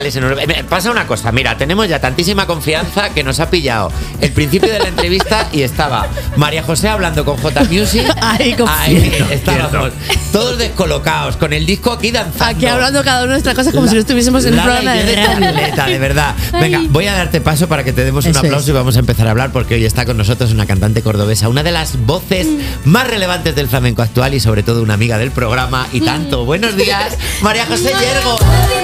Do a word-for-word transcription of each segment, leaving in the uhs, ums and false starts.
Me pasa una cosa, mira, tenemos ya tantísima confianza que nos ha pillado el principio de la entrevista y estaba María José hablando con J Music. Ay, ahí estábamos todos descolocados, con el disco aquí danzando. Aquí hablando cada uno de nuestras cosas como la, si no estuviésemos en un programa de radio. De verdad. Venga, Ay. voy a darte paso para que te demos un Eso aplauso es. y vamos a empezar a hablar porque hoy está con nosotros una cantante cordobesa, una de las voces más relevantes del flamenco actual y sobre todo una amiga del programa y tanto. Buenos días, María José Yergo.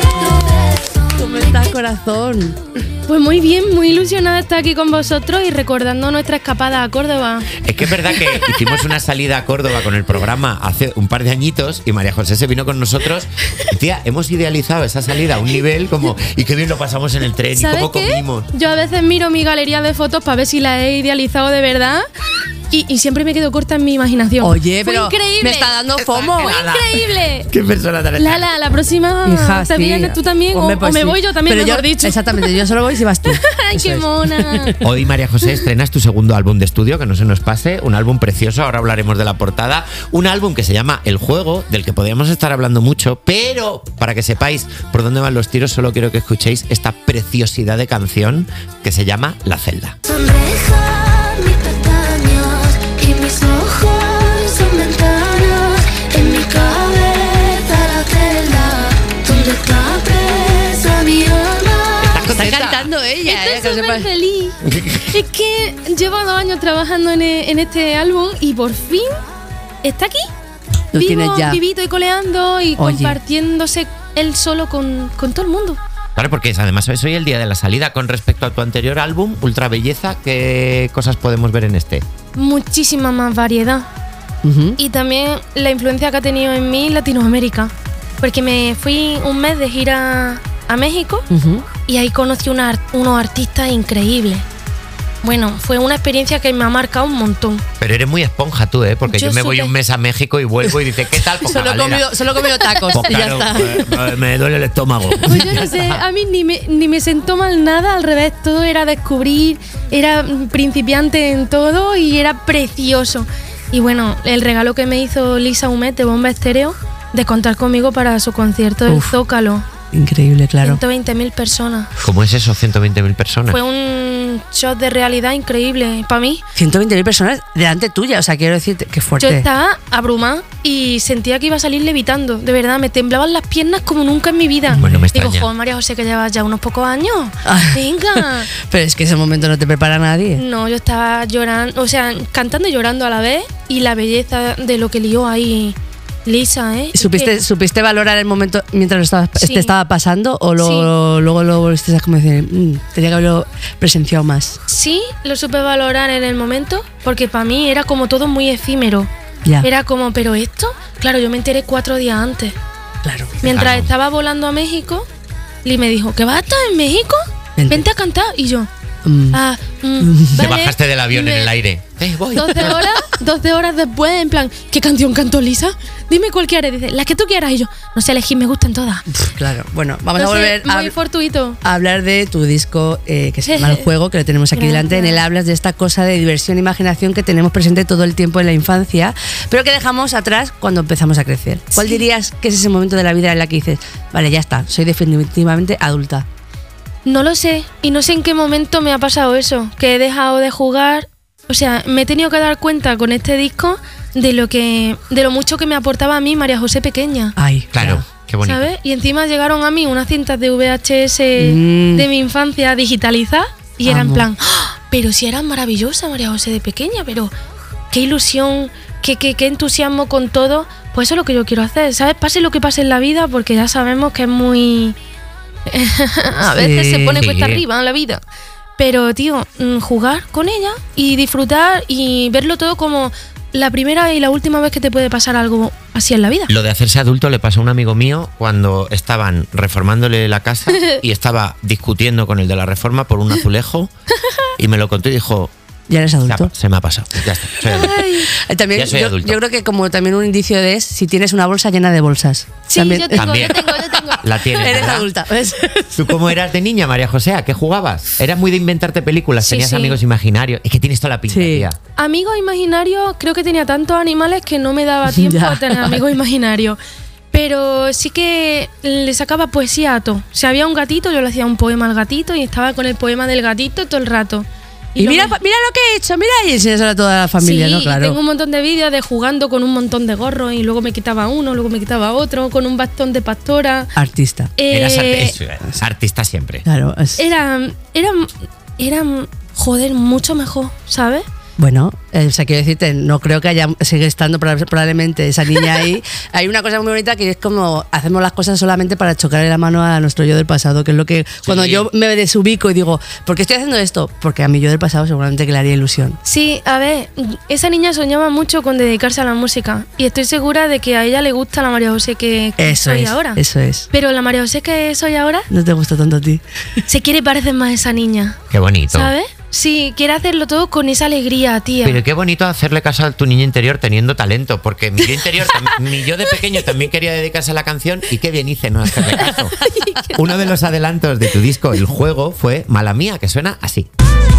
¿Cómo está, corazón? Pues muy bien, muy ilusionada de estar aquí con vosotros y recordando nuestra escapada a Córdoba. Es que es verdad que hicimos una salida a Córdoba con el programa hace un par de añitos y María José se vino con nosotros. Y tía, hemos idealizado esa salida a un nivel como, y qué bien lo pasamos en el tren y cómo qué? comimos. Yo a veces miro mi galería de fotos para ver si la he idealizado de verdad y, y siempre me quedo corta en mi imaginación. Oye, Fue pero increíble. me está dando fomo. Fue increíble. Qué persona tan Lala, la próxima Hija, te sí. vienes tú también Hombre, o, pues o me sí. voy yo también, Pero mejor yo, dicho. Exactamente, yo solo voy si vas tú. Ay, Eso qué es. mona. Hoy, María José, estrenas tu segundo álbum de estudio, que no se nos pase, un álbum precioso, ahora hablaremos de la portada, un álbum que se llama El Juego, del que podríamos estar hablando mucho, pero para que sepáis por dónde van los tiros, solo quiero que escuchéis esta preciosidad de canción que se llama La Celda. Sonrisa, mis pestañas y mis ojos son ventanas. En mi cabeza la celda, donde está presa mi alma. Está cantando ella, eh, que Estoy lo súper sepas. feliz. Es que llevo dos años trabajando en, e- en este álbum y por fin está aquí. Lo Vivo, tienes ya. vivito y coleando y Oye. compartiéndose él solo con, con todo el mundo. Claro, porque es, además es hoy el día de la salida. Con respecto a tu anterior álbum, Ultra Belleza, ¿qué cosas podemos ver en este? Muchísima más variedad. Ujú. Y también la influencia que ha tenido en mí Latinoamérica. Porque me fui un mes de gira a México Ujú. y ahí conocí una art- unos artistas increíbles. Bueno, fue una experiencia que me ha marcado un montón. Pero eres muy esponja tú, ¿eh? Porque yo, Yo me voy súper- un mes a México y vuelvo y dice, ¿qué tal? Pues Solo he cagalera. comido, solo he comido tacos Pues y ya claro, está. eh, me duele el estómago. Pues yo no sé, a mí ni me, ni me sentó mal nada, al revés, todo era descubrir, era principiante en todo y era precioso. Y bueno, el regalo que me hizo Lisa Humet de Bomba Estéreo de contar conmigo para su concierto del Uf. Zócalo. Increíble, claro. ciento veinte mil personas. ¿Cómo es eso, ciento veinte mil personas? Fue un shot de realidad increíble para mí. ciento veinte mil personas delante tuya, o sea, quiero decirte que Yo fuerte. estaba abrumada y sentía que iba a salir levitando. De verdad, me temblaban las piernas como nunca en mi vida. Bueno, me Digo, extraña. joder, María José, que llevas ya unos pocos años. Ah. Venga. Pero es que ese momento no te prepara nadie. No, yo estaba llorando, o sea, cantando y llorando a la vez y la belleza de lo que lió ahí Lisa, ¿eh? ¿Supiste, Que- ¿Supiste valorar el momento mientras lo estaba, Sí. te estaba pasando o lo- luego lo volviste a como decir, "Mm, tenía que haberlo presenciado más"? Sí, lo supe valorar en el momento porque para mí era como todo muy efímero. Ya, Era como, pero esto, claro, yo me enteré cuatro días antes. claro. Mientras Claro. estaba volando a México, Lee me dijo, ¿que vas a estar en México? Vente. Vente a cantar. Y yo, Mm. ah, mm, Te vale. bajaste del avión Me- en el aire. Eh, voy. doce horas, doce horas después, en plan, ¿qué canción cantó Lisa? Dime cuál quieres. Dice, la que tú quieras. Y yo, no sé elegir, me gustan todas. Claro, bueno, vamos No a sé, volver a, muy fortuito. a hablar de tu disco eh, que se llama El Juego, que lo tenemos aquí Gracias. delante. En él hablas de esta cosa de diversión e imaginación que tenemos presente todo el tiempo en la infancia, pero que dejamos atrás cuando empezamos a crecer. ¿Cuál Sí. dirías que es ese momento de la vida en la que dices, vale, ya está, soy definitivamente adulta? No lo sé. Y no sé en qué momento me ha pasado eso. Que he dejado de jugar. O sea, me he tenido que dar cuenta con este disco de lo que, de lo mucho que me aportaba a mí María José pequeña. Ay, Claro, qué bonito. ¿Sabes? Y encima llegaron a mí unas cintas de V H S Mm. de mi infancia digitalizadas y era en Amo. plan, ¡ah! Pero si eras maravillosa María José de pequeña, pero qué ilusión, qué, qué, qué entusiasmo con todo. Pues eso es lo que yo quiero hacer, ¿sabes? Pase lo que pase en la vida, porque ya sabemos que es muy... a veces Sí. se pone cuesta Sí. arriba en la vida. Pero, tío, mm, jugar con ella y disfrutar y verlo todo como la primera y la última vez que te puede pasar algo así en la vida. Lo de hacerse adulto le pasó a un amigo mío cuando estaban reformándole la casa y estaba discutiendo con el de la reforma por un azulejo y me lo contó y dijo, ya eres se, adulto. ha- se me ha pasado, ya está, soy adulto. Ay, Eh, También, Ya soy yo, adulto. yo creo que como también un indicio de es si tienes una bolsa llena de bolsas. sí, También- yo tengo, También. yo tengo, yo tengo. La tienes, Eres ¿verdad? adulta, ¿ves? ¿Tú cómo eras de niña, María José? ¿A qué jugabas? ¿Eras muy de inventarte películas? Sí, ¿Tenías sí. amigos imaginarios? Es que tienes toda la pinta, Sí. tía. Amigos imaginarios, creo que tenía tantos animales que no me daba tiempo Ya. a tener amigos imaginarios. Pero sí que le sacaba poesía a todo. Si había un gatito, yo le hacía un poema al gatito y estaba con el poema del gatito todo el rato. Y, lo mira, mismo- mira lo que he hecho, mira, y enseñárselo a toda la familia, sí, ¿no? Claro. y tengo un montón de vídeos de jugando con un montón de gorros y luego me quitaba uno, luego me quitaba otro, con un bastón de pastora. Artista. Eras Eh, arti- artista siempre. Claro. es- era, era, era, joder, mucho mejor, ¿sabes? Bueno, eh, o sea, quiero decirte, no creo que haya, sigue estando proba- probablemente esa niña ahí. Hay una cosa muy bonita que es como hacemos las cosas solamente para chocarle la mano a nuestro yo del pasado, que es lo que cuando yo me desubico y digo, ¿por qué estoy haciendo esto? Porque a mi yo del pasado seguramente que le haría ilusión. Sí, a ver, esa niña soñaba mucho con dedicarse a la música y estoy segura de que a ella le gusta la María José que, que Eso soy es, ahora. eso es. Pero la María José que soy ahora No te gusta tanto a ti. se quiere parecer más a esa niña, Qué bonito. ¿sabes? Sí, quiere hacerlo todo con esa alegría, tía. Pero qué bonito hacerle caso a tu niño interior teniendo talento, porque mi yo interior, tam- mi yo de pequeño también quería dedicarse a la canción y qué bien hice no hacerle caso. Uno de los adelantos de tu disco, El Juego, fue Mala Mía, que suena así.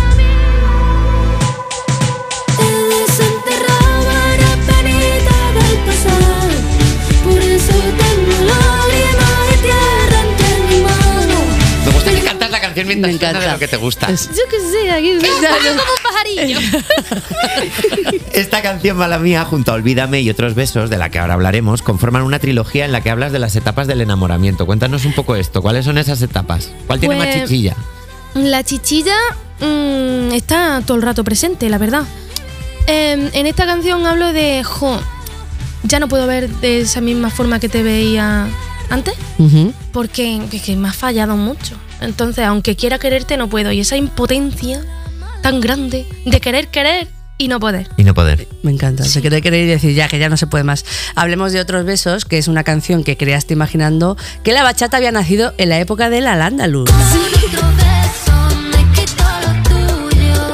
Desenterraba la penita del pasado, por eso tengo lágrimas de tierra entre mi mano. Me gusta que cantas la canción mientras Me suena de encanta. lo que te gusta. Es- Yo qué sé, aquí como un pajarillo. Esta canción Mala Mía, junto a Olvídame y Otros Besos, de la que ahora hablaremos, conforman una trilogía en la que hablas de las etapas del enamoramiento. Cuéntanos un poco esto. ¿Cuáles son esas etapas? ¿Cuál tiene más Pues- chichilla? La chichilla mm, está todo el rato presente, la verdad. Eh, en esta canción hablo de, jo, ya no puedo ver de esa misma forma que te veía antes, Ujú. porque que, que me has fallado mucho. Entonces, aunque quiera quererte, no puedo. Y esa impotencia tan grande de querer querer y no poder. Y no poder. Me encanta. Se quiere querer y decir ya que ya no se puede más. Hablemos de Otros Besos, que es una canción que creaste imaginando que la bachata había nacido en la época del Al-Ándalus. Con otro beso me quito lo tuyo.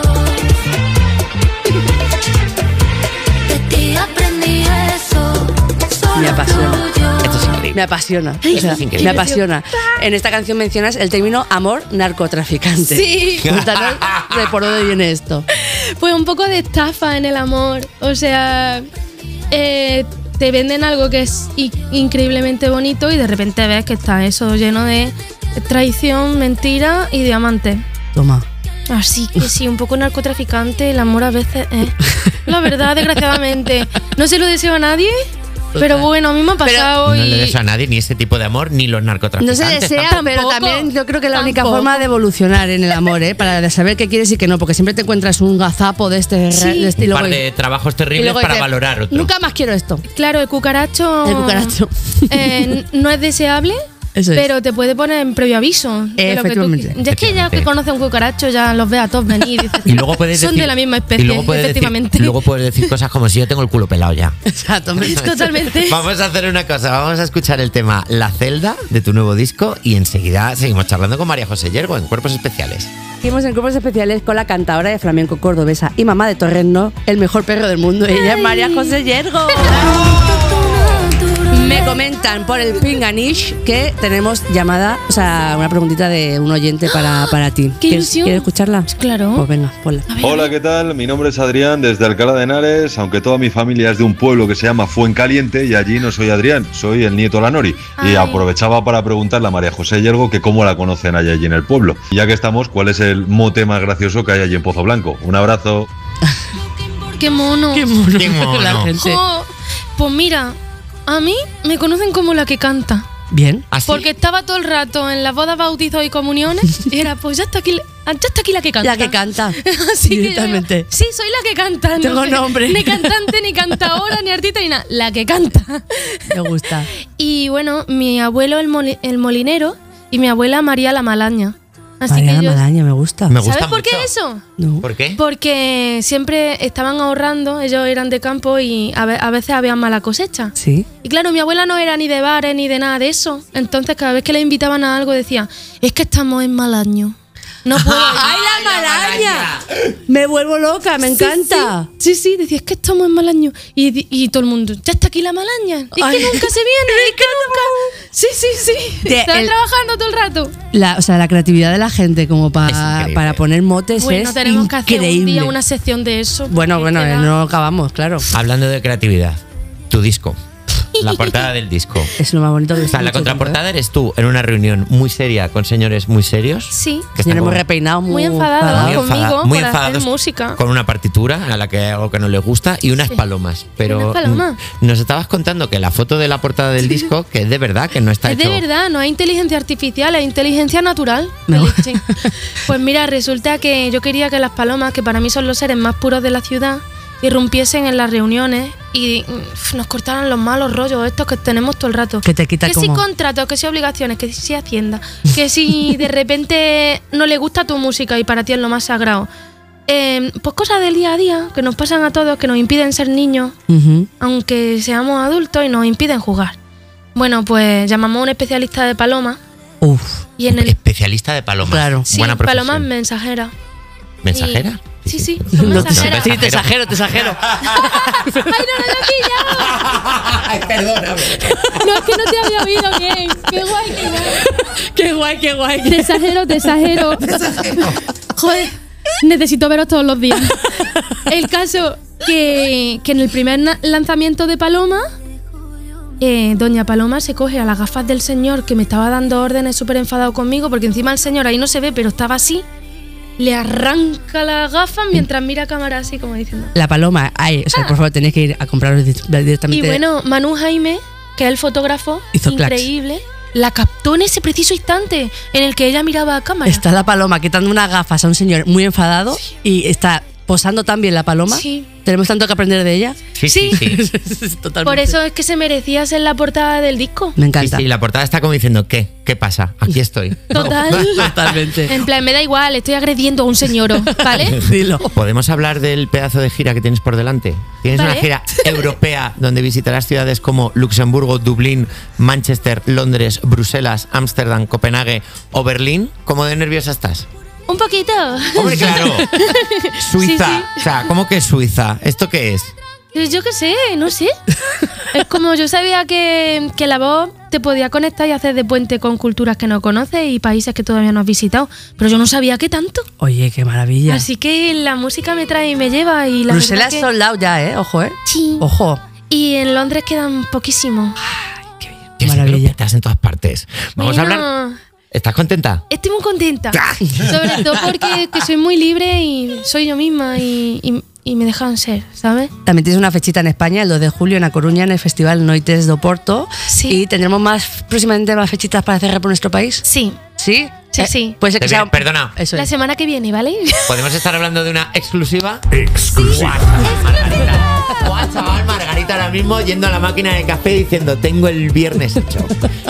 De ti aprendí eso. Solo Me apasiona. tuyo. Esto es increíble. Me apasiona. Ay, O sea, es increíble. me apasiona. En esta canción mencionas el término amor narcotraficante. Sí. Cuéntanos de por dónde viene esto. Pues un poco de estafa en el amor. O sea, eh, te venden algo que es i- increíblemente bonito y de repente ves que está eso lleno de traición, mentira y diamantes. Toma. Así que sí, un poco narcotraficante, el amor a veces es. La verdad, desgraciadamente. No se lo deseo a nadie, pero bueno, a mí me ha pasado No y. le deseo a nadie ni ese tipo de amor ni los No narcotraficantes. se desea, tampoco. pero también yo creo que la única Tampoco. forma de evolucionar en el amor, ¿eh? Para saber qué quieres y qué no, porque siempre te encuentras un gazapo de este, Sí. de este y Un luego- par de trabajos y terribles luego para dices, valorar otro. Nunca más quiero esto. Claro, el cucaracho. El cucaracho. eh, no es deseable. Eso es. Pero te puede poner en previo aviso. de lo que tú Efectivamente. qui- ya es que ya que conoce un cucaracho, ya los ve a todos venir. Y, dices, Y luego puedes son decir, de la misma especie, y luego puedes efectivamente. Decir, luego puedes decir cosas como si yo tengo el culo pelado ya. Exacto. hombre. Totalmente. Vamos a hacer una cosa, vamos a escuchar el tema La Celda de tu nuevo disco y enseguida seguimos charlando con María José Yergo en Cuerpos Especiales. Seguimos en Cuerpos Especiales con la cantadora de flamenco cordobesa y mamá de Torreno, el mejor perro del mundo. Ella es María José Yergo. Me comentan por el Pinganish que tenemos llamada, o sea, una preguntita de un oyente para, para ti. ¡Qué ¿Quieres, ilusión! ¿Quieres escucharla? Claro. Pues venga, ponla. A ver, a Hola, ver. ¿qué tal? Mi nombre es Adrián, desde Alcalá de Henares, aunque toda mi familia es de un pueblo que se llama Fuencaliente y allí no soy Adrián, soy el nieto Lanori. Y Ay. aprovechaba para preguntarle a María José Yergo que cómo la conocen allí, allí en el pueblo. Y ya que estamos, ¿cuál es el mote más gracioso que hay allí en Pozo Blanco? Un abrazo. Qué mono. Qué mono. Qué mono. La gente. Jo, pues mira, a mí me conocen como la que canta. Bien. ¿Así? Porque estaba todo el rato en las bodas, bautizos y comuniones. Y era, pues ya está aquí, ya está aquí la que canta. La que canta. Así que yo Directamente. digo, sí, soy la que canta. Tengo sé, nombre. Ni cantante, ni cantadora, ni artista, ni nada. La que canta. Me gusta. Y bueno, mi abuelo el, moli- el molinero y mi abuela María la Malaña. Así María que la yo, Malaña, me gusta. Me gusta ¿sabes por qué mucho. eso? No. ¿Por qué? Porque siempre estaban ahorrando, ellos eran de campo y a, ve- a veces había mala cosecha. Sí. Y claro, mi abuela no era ni de bares ni de nada de eso. Entonces cada vez que le invitaban a algo decía, es que estamos en mal año. No puedo. ¡Ay, la Malaña! Me vuelvo loca, me Sí, encanta. Sí, sí, sí, decía, es que estamos en mal año. Y, di- y todo el mundo, ya está aquí la malaña. Es Ay. que nunca se viene, es que nunca. Sí, sí, sí. De- Está el- trabajando todo el rato. La, o sea, la creatividad de la gente como Es pa- increíble. para poner motes Bueno, es tenemos que hacer increíble. un día una sección de eso. Bueno, porque bueno, queda- no acabamos, claro. Hablando de creatividad, tu disco. La portada del disco. Es lo más bonito que O sea, la contraportada eres tú en una reunión muy seria con señores muy serios. Sí. Que están Señores muy como- repeinados, muy, Muy enfadados muy conmigo enfada- muy por hacer enfadados música. con una partitura a la que hay algo que no les gusta y unas Sí. palomas. Pero Unas palomas. mm, nos estabas contando que la foto de la portada del disco, que es de verdad, que no está Es hecho. de verdad, no hay inteligencia artificial, hay inteligencia natural. Me El- gusta. sí. Pues mira, resulta que yo quería que las palomas, que para mí son los seres más puros de la ciudad, irrumpiesen en las reuniones y mm, nos cortaran los malos rollos estos que tenemos todo el rato. Que te quita Que si como... contratos, que si obligaciones, que si hacienda, que si de repente no le gusta tu música y para ti es lo más sagrado. Eh, pues cosas del día a día que nos pasan a todos, que nos impiden ser niños, Ujú. aunque seamos adultos y nos impiden jugar. Bueno, pues llamamos a un especialista de palomas Uf. y en el... Especialista de palomas. Claro. Sí, Buena profesión. palomas mensajeras. ¿Mensajera? Y- Sí, sí, son No te- mensajeras. sí, te exagero, te exagero. ¡Ay, no, no lo he Ay, perdóname. pillado! No, es que no te había oído bien. ¡Qué guay, qué guay! Qué guay, qué guay. Te exagero, te exagero. Joder, necesito veros todos los días. El caso que, que en el primer na- lanzamiento de Paloma, eh, Doña Paloma se coge a las gafas del señor que me estaba dando órdenes súper enfadado conmigo, porque encima el señor ahí no se ve, pero estaba así. Le arranca las gafas mientras mira a cámara así como diciendo. La paloma, ay, o sea, por favor, tenéis que ir a comprarlos di- Y directamente. bueno, Manu Jaime, que es el fotógrafo, Hizo clacs. increíble, la captó en ese preciso instante en el que ella miraba a cámara. Está la paloma quitando unas gafas a un señor muy enfadado y está posando tan bien la paloma. Sí. Tenemos tanto que aprender de ella. Sí, sí, sí. Totalmente. Por eso es que se merecía ser la portada del disco. Me Sí, encanta. sí, la portada está como diciendo, ¿qué? ¿Qué pasa? Aquí estoy. Total. Totalmente. En plan, me da igual, estoy agrediendo a un señor, ¿vale? Dilo. ¿Podemos hablar del pedazo de gira que tienes por delante? Tienes Vale. una gira europea donde visitarás ciudades como Luxemburgo, Dublín, Manchester, Londres, Bruselas, Ámsterdam, Copenhague o Berlín. ¿Cómo de nerviosa estás? Un poquito. Hombre, claro. Suiza. Sí, O sea, ¿cómo que Suiza? ¿Esto qué es? Pues yo qué sé, no sé. Es como yo sabía que, que la voz te podía conectar y hacer de puente con culturas que no conoces y países que todavía no has visitado, pero yo no sabía qué tanto. Oye, qué maravilla. Así que la música me trae y me lleva y la Bruselas verdad que- sold out ya, ¿eh? Ojo, ¿eh? Sí. Ojo. Y en Londres quedan poquísimos. Tío, si Maravilla. lo petas en todas partes. Vamos Bueno, a hablar. ¿Estás contenta? Estoy muy contenta. Sobre todo porque que soy muy libre y soy yo misma y, y, y me dejan ser, ¿sabes? También tienes una fechita en España, el dos de julio en A Coruña, en el Festival Noites do Porto. Sí. Y tendremos más, próximamente más fechitas para cerrar por nuestro país. Sí. ¿Sí? Sí, sí. Puede ser que Te sea... voy a- perdona. Eso La es. semana que viene, ¿vale? ¿Podemos estar hablando de una exclusiva? Exclusiva. Margarita. Guau, chaval, Margarita ahora mismo yendo a la máquina de café diciendo, tengo el viernes hecho.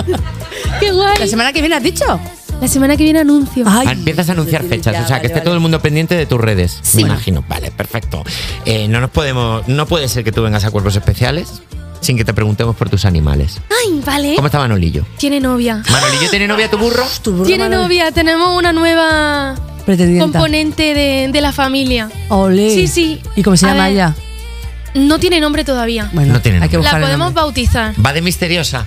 ¡Qué guay! ¿La semana que viene has dicho? La semana que viene anuncio. Ay, Ah, Empiezas a anunciar ya, fechas, o sea, que vale, esté vale. todo el mundo pendiente de tus redes. Sí. Me imagino. Vale, perfecto. Eh, no nos podemos, no puede ser que tú vengas a Cuerpos Especiales sin que te preguntemos por tus animales. Ay, vale. ¿Cómo está Manolillo? Tiene novia. ¿Manolillo tiene novia tu burro? Tu burro Tiene marav- novia. Tenemos una nueva Pretendienta. componente de, de la familia. Olé. Sí, sí. ¿Y cómo se A llama ver, ella? No tiene nombre todavía. Bueno, No tiene hay que nombre. La buscar el podemos nombre. bautizar. Va de misteriosa.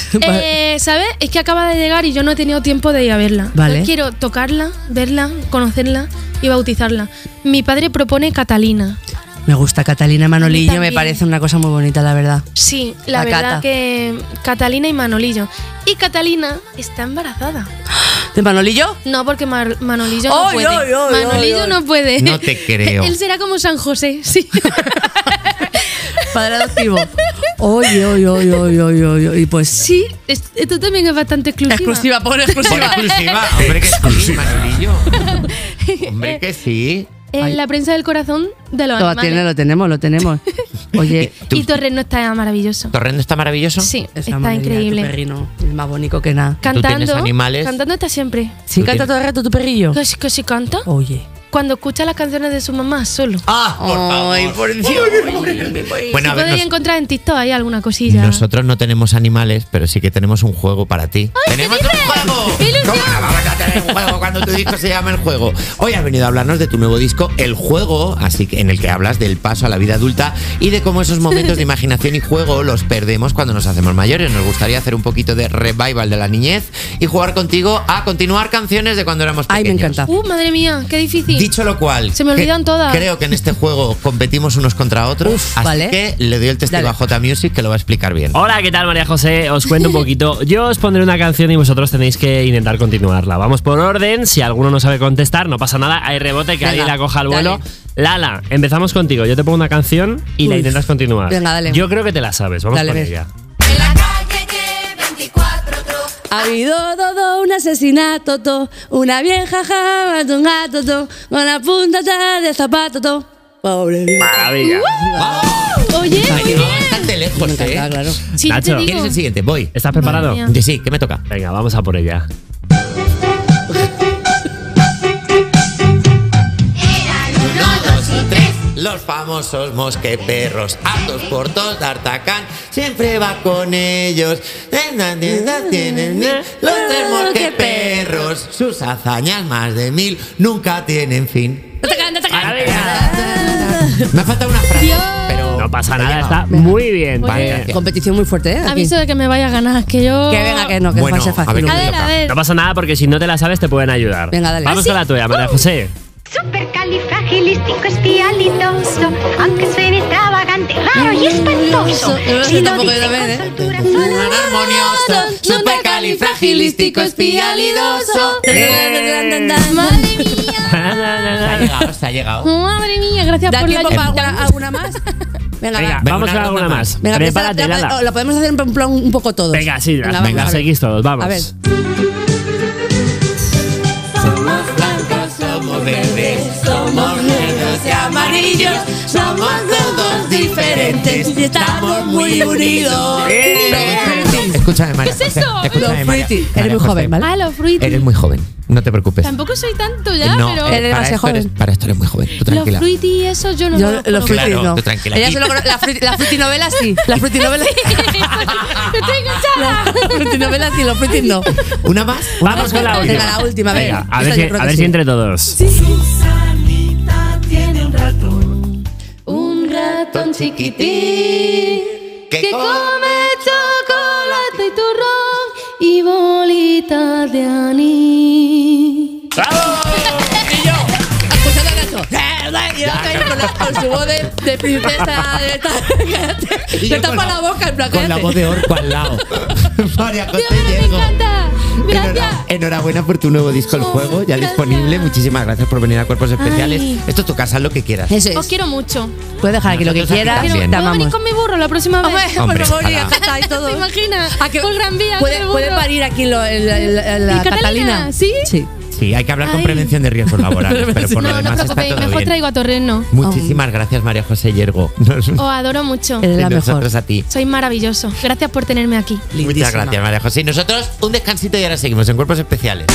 Eh, ¿Sabes? Es que acaba de llegar y yo no he tenido tiempo de ir a verla. Vale. Yo quiero tocarla, verla, conocerla y bautizarla. Mi padre propone Catalina. Me gusta Catalina Manolillo, me también. parece una cosa muy bonita, la verdad. Sí, la, La verdad Cata. que Catalina y Manolillo. Y Catalina está embarazada. ¿De Manolillo? No, porque Mar- Manolillo no Ay, puede. ay, ay, Manolillo ay, ay. no puede. No te creo. Él será como San José, sí. Padre adoptivo. Oye, oye, oye, oye, oye, oye, oye. Y pues... Sí, es- esto también es bastante exclusiva. Exclusiva, pon Por exclusiva. exclusiva. Hombre, que sí, Manolillo. Hombre, que sí. En Ay. la prensa del corazón de los Lo, animales. tiene, lo tenemos, lo tenemos. Oye, Y Torreno está maravilloso. ¿Torrendo está maravilloso? Sí, esa está maravilla, tu increíble. perrino, el más bonito que nada. Cantando, tienes animales. cantando está siempre. ¿Sí Tú canta tienes- todo el rato tu perrillo? Que sí, que sí canta. Oye. Cuando escucha las canciones de su mamá solo. Ah, por favor. Ay, por Dios. Bueno, a ver, Podéis nos- encontrar en TikTok ahí alguna cosilla. nosotros no tenemos animales, pero sí que tenemos un juego para ti. ¡Tenemos un juego! ¡Qué ilusión! ¿Cómo no vamos a tener el juego cuando tu disco se llama El Juego. Hoy has venido a hablarnos de tu nuevo disco, El Juego, así que en el que hablas del paso a la vida adulta y de cómo esos momentos de imaginación y juego los perdemos cuando nos hacemos mayores. Nos gustaría hacer un poquito de revival de la niñez y jugar contigo a continuar canciones de cuando éramos pequeños. Ay, me encanta. Uh, madre mía, qué difícil. Dicho lo cual, se me olvidan que, todas. Creo que en este juego competimos unos contra otros, Uf, así vale. que le doy el testigo Dale. a J Music que lo va a explicar bien. Hola, ¿qué tal, María José? Os cuento un poquito. Yo os pondré una canción y vosotros tenéis que intentar continuarla. Vamos por orden. Si alguno no sabe contestar, no pasa nada. Hay rebote, que Venga, alguien la coja al dale. vuelo. Lala, empezamos contigo. Yo te pongo una canción y la Uf. intentas continuar. Venga, dale. Yo creo que te la sabes. Vamos Dale, con ves. ella. En la calle que veinticuatro Ha habido todo un asesinato, to, una vieja java, un gato, to, con la punta de zapato, to. Pobre vieja. Maravilla. Oye, Ha muy llegado bien. bastante lejos, Me encanta, ¿eh? claro. Sí, Nacho, te ¿Quién digo. es el siguiente? Voy. ¿Estás preparado? Madre mía. Sí, sí, ¿qué me toca? Venga, vamos a por ella. Los famosos mosqueperros, hartos por todos, D'Artagnan siempre va con ellos. Tienen mil, los tres mosqueperros, sus hazañas más de mil, nunca tienen fin. Me ha faltado una frase, Dios. pero No pasa lo he nada, llevado. está muy bien. Vale, Eh, gracias. Competición muy fuerte, ¿eh? Aquí. Aviso de que me vaya a ganar, que yo. Que venga, que no, que Bueno, va a ser a ver fácil. qué A me ver, toca. a ver. No pasa nada porque si no te la sabes te pueden ayudar. Venga, dale. Vamos ¿Ah, con la sí? tuya, María José. Supercalifragilisticoespialidoso, aunque suene extravagante, raro y espantoso. Yo no sé Si lo tampoco dice yo con también, ¿eh? soltura, Suena armonioso, supercalifragilístico espialidoso. Madre mía. Se ha llegado, se ha llegado. Madre mía, gracias ¿Da por la tiempo para alguna, ayuda. alguna más? Venga, Venga, va. Venga, vamos una con alguna ronda más. más. Venga, Prepárate, esta la- Lala. la, la podemos hacer en plan un poco todos. Venga, sí, Venga, las, vamos, las a ver. seguís todos, vamos. A ver. Somos blancos, somos verdes, somos negros y amarillos, somos todos diferentes y estamos muy unidos. Escúchame, María ¿Qué es José, eso? escúchame, Los María- fruity. María Eres muy José. joven, ¿vale? Ah, los fruity. Eres muy joven, no te preocupes. Tampoco soy tanto ya, no, pero. eh, Eres para, demasiado esto eres, joven. para esto eres muy joven, tú Los tranquila. fruity, eso yo no Yo, lo los fruity Claro, no. tú tranquila. Ella solo cono- la, fruity, la frutinovela sí. La frutinovela Estoy enganchada. La frutinovela sí, los fruity no. ¿Una más? ¿Una Vamos más? con la última. Venga, la última, Venga, venga. a ver, Esta si, yo creo a que ver sí. si entre todos. Un ratón chiquitín Que come chocolate y turrón y bolitas de anís. ¡Bravo! Escuchando a Nacho. Y yo estoy con, la- con su voz de, de princesa. De esta, cállate. Y yo Le tapa con la boca en plan, Con la cállate. voz de orco al lado. María José Dios mío, me Yergo. encanta. Gracias. Enhora- Enhorabuena por tu nuevo disco El Juego, ya Gracias. disponible. Muchísimas gracias por venir a Cuerpos Especiales. Ay. Esto es tu casa, haz lo que quieras. Eso Os es. quiero mucho. Puedes dejar aquí lo que Nosotros aquí quieras. también. Te ¿Puedo venir amamos. con mi burro la próxima vez? Hombre, Hombre, por favor, y ojalá. ya está, y todo. ¿Te imaginas? ¿A que Con Gran Vía, puede, con el puede burro. parir aquí lo, el- el- el- la ¿Y Catalina? Catalina? ¿Sí? Sí. Sí, hay que hablar con Ay. prevención de riesgos laborales, pero por lo No, no demás os está preocupéis, todo mejor bien. traigo a Torreno. Muchísimas gracias, María José Yergo. Nos- Os adoro mucho. Eres la y nosotros mejor. a ti. Sois maravilloso. Gracias por tenerme aquí. Muchas gracias, María José. Y nosotros un descansito y ahora seguimos en Cuerpos Especiales.